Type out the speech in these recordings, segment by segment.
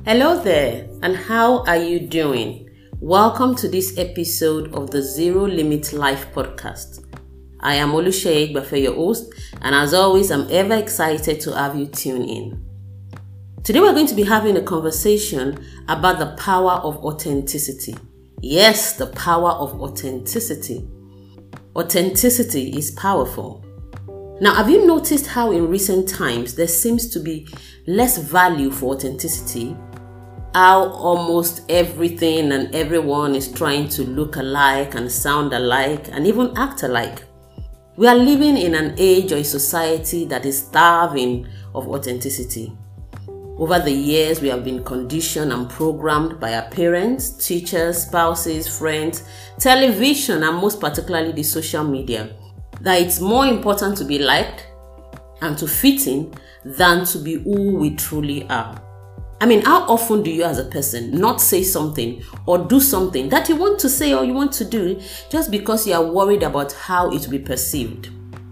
Hello there, and how are you doing? Welcome to this episode of the Zero Limit Life podcast. I am Oluseye Igbafe, your host, and as always, I'm ever excited to have you tune in. Today we're going to be having a conversation about the power of authenticity. Yes, the power of authenticity. Authenticity is powerful. Now, have you noticed how in recent times there seems to be less value for authenticity? How almost everything and everyone is trying to look alike and sound alike and even act alike. We are living in an age or a society that is starving of authenticity. Over the years, we have been conditioned and programmed by our parents, teachers, spouses, friends, television, and most particularly the social media, that it's more important to be liked and to fit in than to be who we truly are. I mean, how often do you as a person not say something or do something that you want to say or you want to do just because you are worried about how it will be perceived?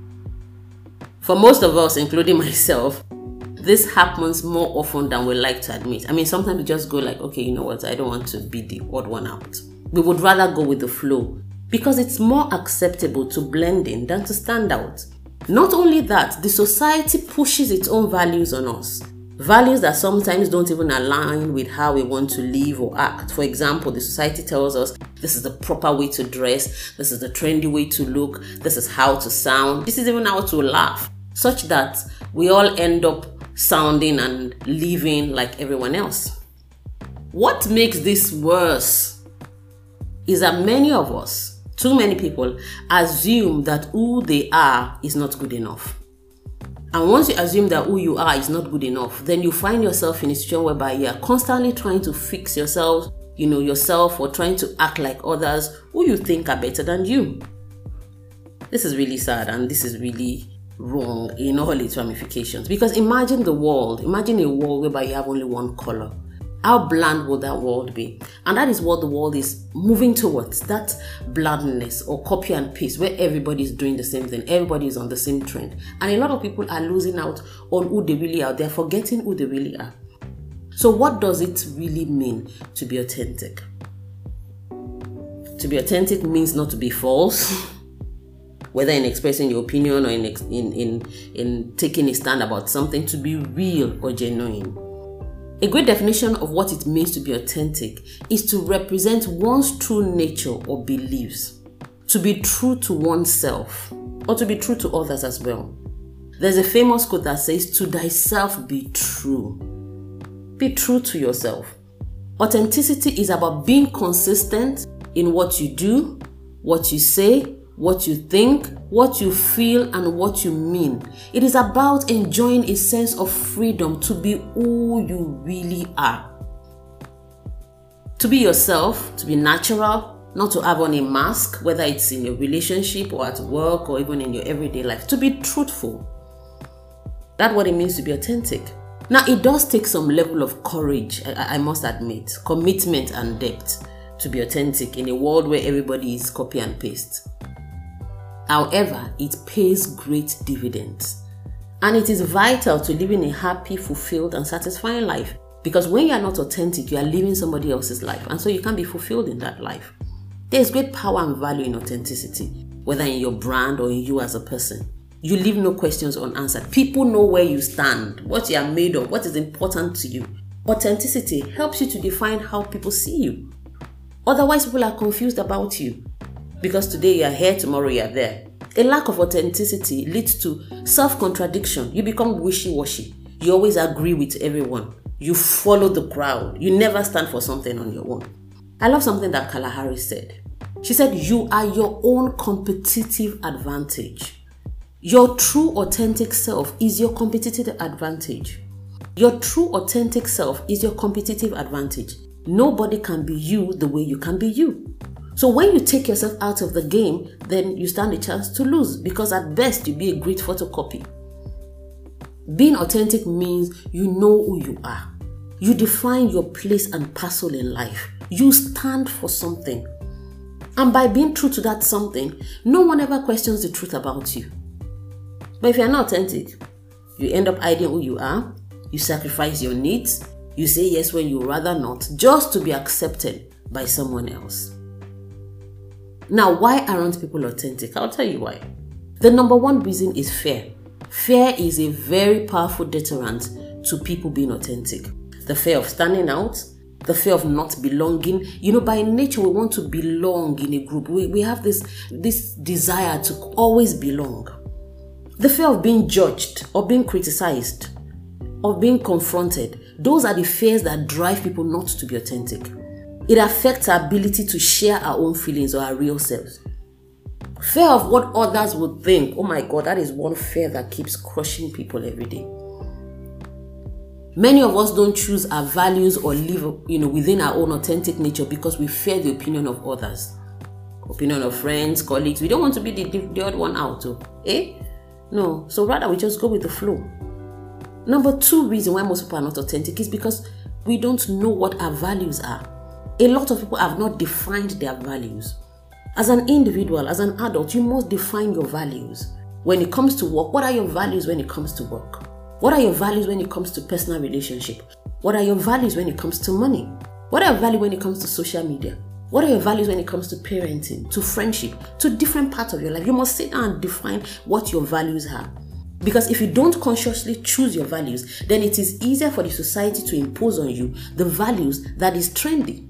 For most of us, including myself, this happens more often than we like to admit. I mean, sometimes we just go like, okay, you know what, I don't want to be the odd one out. We would rather go with the flow because it's more acceptable to blend in than to stand out. Not only that, the society pushes its own values on us. Values that sometimes don't even align with how we want to live or act. For example, the society tells us this is the proper way to dress, this is the trendy way to look, this is how to sound, this is even how to laugh, such that we all end up sounding and living like everyone else. What makes this worse is that many of us, too many people, assume that who they are is not good enough. And once you assume that who you are is not good enough, then you find yourself in a situation whereby you are constantly trying to fix yourself, or trying to act like others who you think are better than you. This is really sad and this is really wrong in all its ramifications. Because imagine a world whereby you have only one color. How bland would that world be? And that is what the world is moving towards, that blandness or copy and paste where everybody is doing the same thing, everybody is on the same trend. And a lot of people are losing out on who they really are. They're forgetting who they really are. So what does it really mean to be authentic? To be authentic means not to be false, whether in expressing your opinion or in taking a stand about something, to be real or genuine. A great definition of what it means to be authentic is to represent one's true nature or beliefs, to be true to oneself, or to be true to others as well. There's a famous quote that says, "To thyself be true." Be true to yourself. Authenticity is about being consistent in what you do, what you say, what you think, what you feel, and what you mean. It is about enjoying a sense of freedom to be who you really are. To be yourself, to be natural, not to have on a mask, whether it's in your relationship or at work or even in your everyday life. To be truthful. That's what it means to be authentic. Now, it does take some level of courage, I must admit, commitment and depth to be authentic in a world where everybody is copy and paste. However, it pays great dividends. And it is vital to living a happy, fulfilled, and satisfying life. Because when you are not authentic, you are living somebody else's life. And so you can't be fulfilled in that life. There is great power and value in authenticity, whether in your brand or in you as a person. You leave no questions unanswered. People know where you stand, what you are made of, what is important to you. Authenticity helps you to define how people see you. Otherwise, people are confused about you. Because today you are here, tomorrow you are there. A lack of authenticity leads to self-contradiction. You become wishy-washy. You always agree with everyone. You follow the crowd. You never stand for something on your own. I love something that Kalahari said. She said, "You are your own competitive advantage." Your true authentic self is your competitive advantage. Your true authentic self is your competitive advantage. Nobody can be you the way you can be you. So when you take yourself out of the game, then you stand a chance to lose, because at best you'll be a great photocopy. Being authentic means you know who you are. You define your place and parcel in life. You stand for something. And by being true to that something, no one ever questions the truth about you. But if you're not authentic, you end up hiding who you are, you sacrifice your needs, You say yes when you rather not, just to be accepted by someone else. Now, why aren't people authentic? I'll tell you why. The number one reason is fear. Fear is a very powerful deterrent to people being authentic. The fear of standing out, the fear of not belonging. By nature, we want to belong in a group. We have this desire to always belong. The fear of being judged or being criticized or being confronted. Those are the fears that drive people not to be authentic. It affects our ability to share our own feelings or our real selves. Fear of what others would think. Oh my God, that is one fear that keeps crushing people every day. Many of us don't choose our values or live, within our own authentic nature because we fear the opinion of others. Opinion of friends, colleagues. We don't want to be the odd one out. No. So rather we just go with the flow. Number two reason why most people are not authentic is because we don't know what our values are. A lot of people have not defined their values. As an individual, as an adult, you must define your values. When it comes to work, what are your values when it comes to work? What are your values when it comes to personal relationship? What are your values when it comes to money? What are your values when it comes to social media? What are your values when it comes to parenting, to friendship, to different parts of your life? You must sit down and define what your values are. Because if you don't consciously choose your values, then it is easier for the society to impose on you the values that is trendy.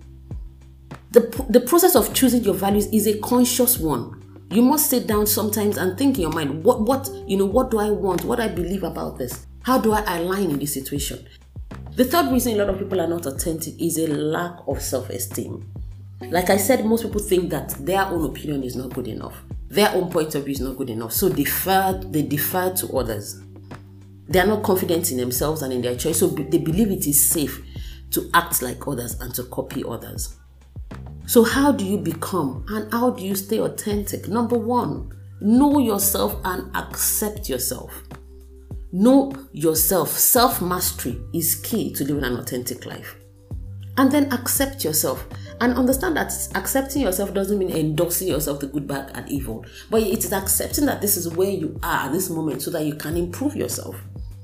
The process of choosing your values is a conscious one. You must sit down sometimes and think in your mind, what do I want? What do I believe about this? How do I align in this situation? The third reason a lot of people are not authentic is a lack of self-esteem. Like I said, most people think that their own opinion is not good enough. Their own point of view is not good enough. So they defer to others. They are not confident in themselves and in their choice. So they believe it is safe to act like others and to copy others. So how do you become and how do you stay authentic? Number one, know yourself and accept yourself. Know yourself. Self-mastery is key to living an authentic life. And then accept yourself. And understand that accepting yourself doesn't mean endorsing yourself to good, bad, and evil. But it is accepting that this is where you are at this moment so that you can improve yourself.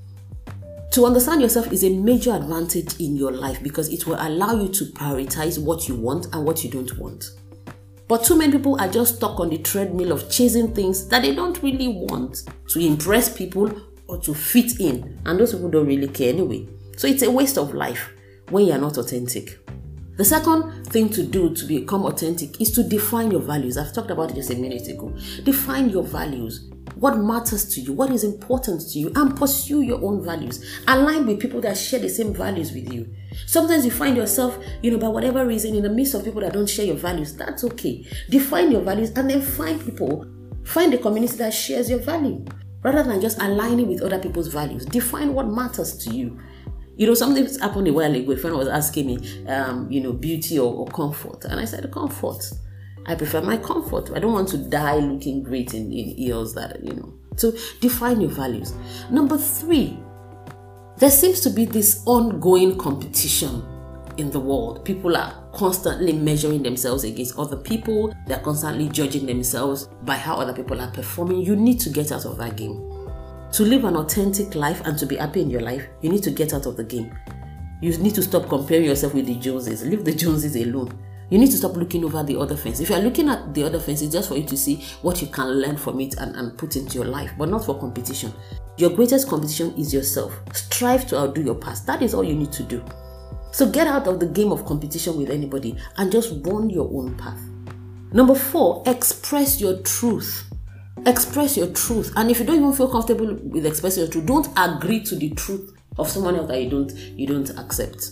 To understand yourself is a major advantage in your life because it will allow you to prioritize what you want and what you don't want. But too many people are just stuck on the treadmill of chasing things that they don't really want to impress people or to fit in. And those people don't really care anyway. So it's a waste of life when you are not authentic. The second thing to do to become authentic is to define your values. I've talked about it just a minute ago. Define your values. What matters to you? What is important to you? And pursue your own values. Align with people that share the same values with you. Sometimes you find yourself, by whatever reason, in the midst of people that don't share your values. That's okay. Define your values and then find a community that shares your value. Rather than just aligning with other people's values. Define what matters to you. Something happened a while ago. A friend was asking me, beauty or comfort. And I said, comfort. I prefer my comfort. I don't want to die looking great in ears that. So define your values. Number 3, there seems to be this ongoing competition in the world. People are constantly measuring themselves against other people. They're constantly judging themselves by how other people are performing. You need to get out of that game. To live an authentic life and to be happy in your life, you need to get out of the game. You need to stop comparing yourself with the Joneses. Leave the Joneses alone. You need to stop looking over the other fence. If you are looking at the other fence, it's just for you to see what you can learn from it and put into your life, but not for competition. Your greatest competition is yourself. Strive to outdo your past. That is all you need to do. So get out of the game of competition with anybody and just run your own path. Number 4, express your truth. Express your truth. And if you don't even feel comfortable with expressing your truth, don't agree to the truth of someone else that you don't accept.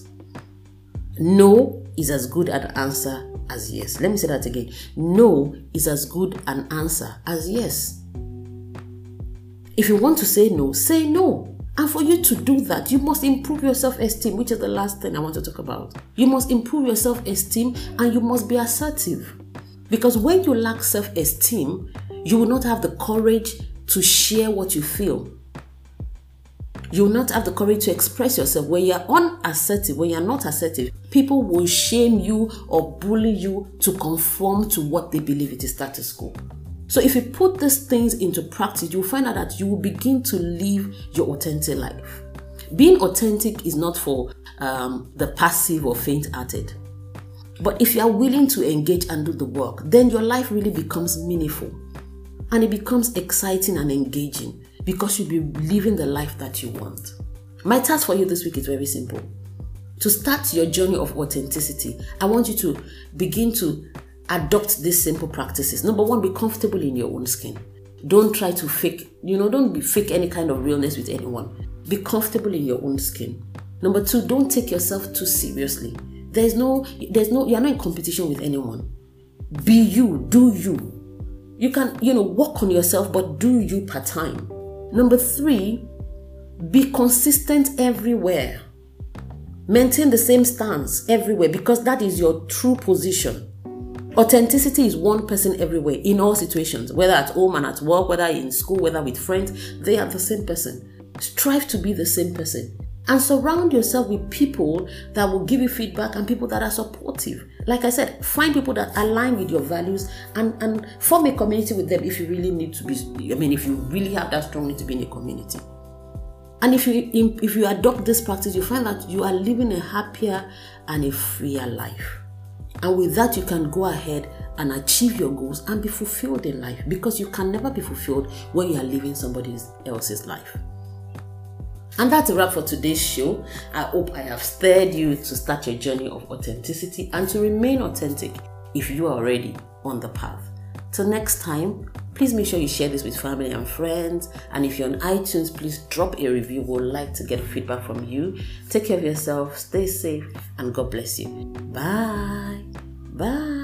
No is as good an answer as yes. Let me say that again. No is as good an answer as yes. If you want to say no, say no. And for you to do that, you must improve your self-esteem, which is the last thing I want to talk about. You must improve your self-esteem and you must be assertive. Because when you lack self-esteem, you will not have the courage to share what you feel. You will not have the courage to express yourself. When you're unassertive, when you're not assertive, people will shame you or bully you to conform to what they believe it is status quo. So if you put these things into practice, you'll find out that you will begin to live your authentic life. Being authentic is not for the passive or faint-hearted. But if you are willing to engage and do the work, then your life really becomes meaningful. And it becomes exciting and engaging because you'll be living the life that you want. My task for you this week is very simple. To start your journey of authenticity, I want you to begin to adopt these simple practices. Number one, be comfortable in your own skin. Don't try to fake, don't fake any kind of realness with anyone. Be comfortable in your own skin. Number two, don't take yourself too seriously. You're not in competition with anyone. Be you, do you. You can, work on yourself, but do you part time. Number three, be consistent everywhere. Maintain the same stance everywhere because that is your true position. Authenticity is one person everywhere in all situations, whether at home and at work, whether in school, whether with friends, they are the same person. Strive to be the same person. And surround yourself with people that will give you feedback and people that are supportive. Like I said, find people that align with your values and form a community with them if you really need to be, if you really have that strong need to be in a community. And if you adopt this practice, you find that you are living a happier and a freer life. And with that, you can go ahead and achieve your goals and be fulfilled in life because you can never be fulfilled when you are living somebody else's life. And that's a wrap for today's show. I hope I have stirred you to start your journey of authenticity and to remain authentic if you are already on the path. Till next time, please make sure you share this with family and friends. And if you're on iTunes, please drop a review. We'd like to get feedback from you. Take care of yourself, stay safe, and God bless you. Bye. Bye.